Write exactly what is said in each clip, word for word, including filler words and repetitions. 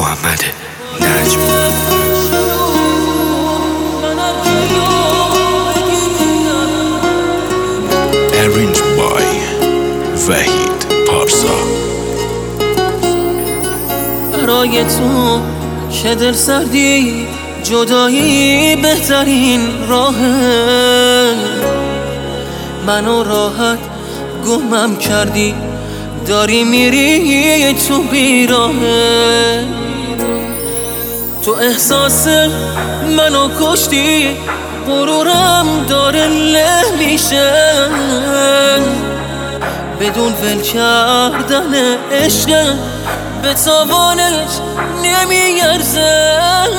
محمد نجم. Arranged by وحید پارسا. برای تو که دل سردی جدایی بهترین راهه، منو راحت گمم کردی، داری میری تو بیراهه. تو احساس منو کشتی، غرورم داره له میشه، بدون ول کردن عشق به تاوانش نمیارزه،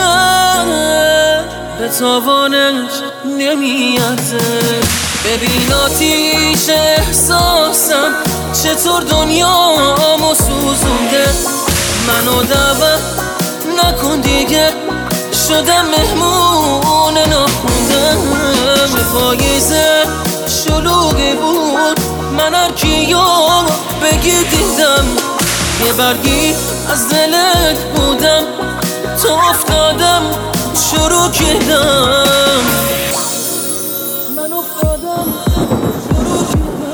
به تاوانش نمیارزه. ببین آتیش احساسم چطور دنیامو سوزونده، منو دعوت نکن دیگه، شدم مهمون ناخوندم. پاییزه شلوغی بود، من هر کیو بگی دیدم، یه برگی از دلت بودم، تو افتادم شروع کردم، من افتادم شروع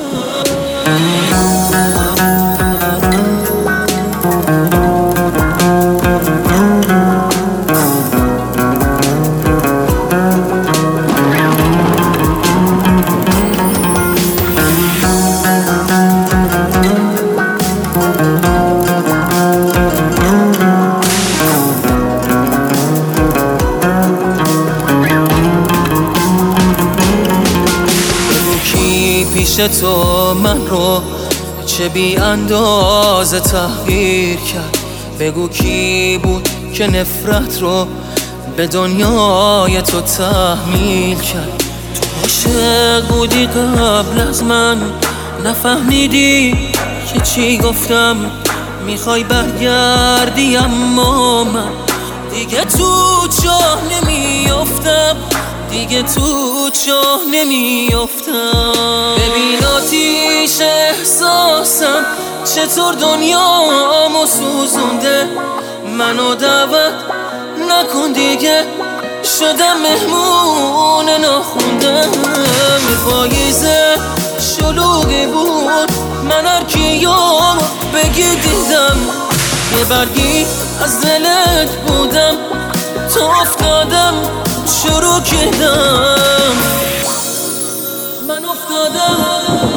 پیش تو من رو چه بی اندازه تحقیر کرد. بگو کی بود که نفرت رو به دنیای تو تحمیل کرد. تو عاشق بودی قبل از من، نفهمیدی که چی گفتم، میخوای برگردی اما من دیگه تو چاه نمیافتم، دیگه تو چاه نمیافتم. ببین آتیش احساسم چطور دنیامو سوزونده، منو دعوت نکن دیگه، شدم مهمون ناخوندم. پاییزه شلوغی بود، من هر کیو بگی دیدم، یه برگی از دلت بودم، تو افتادم شروع کردم، من افتادم